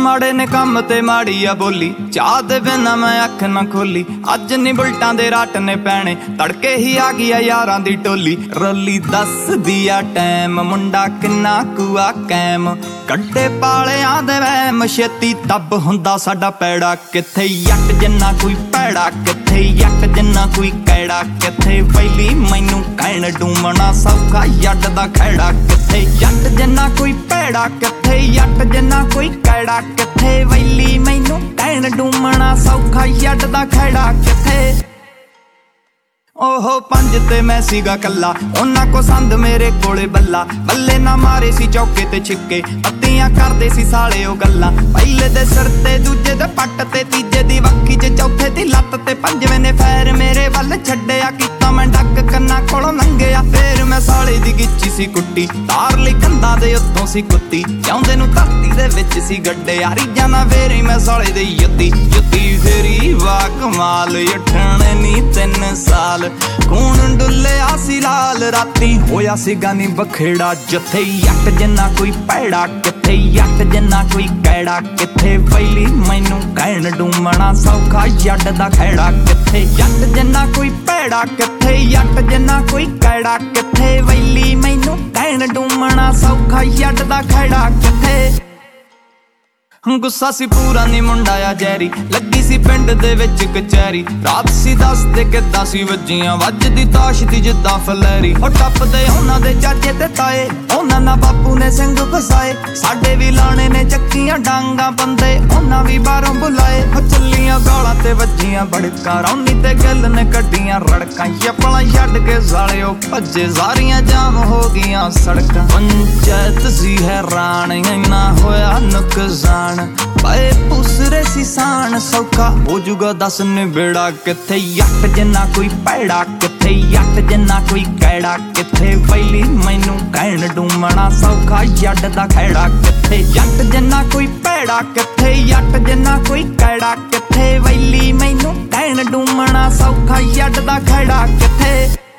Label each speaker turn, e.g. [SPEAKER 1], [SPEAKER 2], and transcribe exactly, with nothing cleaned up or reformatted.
[SPEAKER 1] माड़े ने काम ते माड़ी आ बोली, चाह दे बिना मैं अख ना खोली। अज नी बुलटां दे राट ने पैने, तड़के ही आ गई यारां दी टोली। रली दस दिया टैम, मुंडा किन्ना कुआ कैम, कड्डे पालियां दे वैम, छेती तब हुंदा साडा पैड़ा। किथे यट जिन्ना कोई पैड़ा, किथे यट जिन्ना कोई कैड़ा, किथे वैली मैनू कैण डूमना सौखा यट दा खैड़ा। किथे यट जिन्ना कोई पैड़ा, किथे यट जिन्ना कोई कैड़ा, किथे वैली मैनू कैण डूमना सौखा यट दा खैड़ा। किथे ओहो पंज ते मैं सीगा कल्ला, उन्हां को संद मेरे कोले बल्ला। बल्ले ना मारे सी चौके ते छिक्के, पत्तियां करदे सी साले ओ गल्लां। पहले दे सिर ते दूजे दे पट्ट ते, तीजे दी वक्खी च चौथे दी लत्त ते, पंजवें ने फैर मेरे वल छड्डिया। कीता मैं डक कन्ना कोलों लंघिया, फेर मैं साले दी गिच्ची सी कुट्टी। तार लई कंधां दे उत्तों सी कुत्ती, जिउंदे नूं धरती दे विच सी गड्डिया। रीजां ना फेरी मैं साले दी युत्ती युत्ती फेरी वा कमाल। अठणे नी तिन साल खून डुल्लिया सी लाल, राती होया सीगा नी बखेड़ा। जिथे यट जिन्ना कोई पैड़ा, किथे यट जिन्ना कोई कैड़ा, किथे वैली मैनू कैण डूमना सौखा यट दा खैड़ा। किथे यट जिन्ना कोई पैड़ा, किथे यट जिन्ना कोई कैड़ा, किथे वैली मैनू कैण डूमना सौखा यट दा खैड़ा। किथे गुस्सा सी पूरा नी मुंडा आ जैरी, लगी सी पिंड दे विच कचैरी। रात सी दस ते किदां सी वज्जियां, वजदी ताश दी जिद्दां फलैरी। ओ टप्पदे उन्हां दे चाचे ते ताए, उन्हां ना बापू ने सिंग फसाए। साडे भी लाणे ने चक्कियां डांगा बंदे, उन्हां भी बाहरों बुलाए। ओ चलियां गालां ते वज्जियां बड़कां, रौनी ते गिल ने कड्डियां रड़कां। यपला छड्ड के साले ओ भज्जे, सारियां जाम हो गईयां सड़कां। पंचायत सी हैरान, इन्ना होया नुकसान, पाए पूसरे सी सान, सौखा हो जूगा दस निबेड़ा। किथे यट जिन्ना कोई पैड़ा, किथे यट जिन्ना कोई कैड़ा, किथे वैली मैनू कैण डूमना सौखा यट दा खैड़ा। किथे यट जिन्ना कोई पैड़ा, किथे यट जिन्ना कोई कैड़ा, किथे वैली मैनू कैण डूमना सौखा यट दा खैड़ा। किथे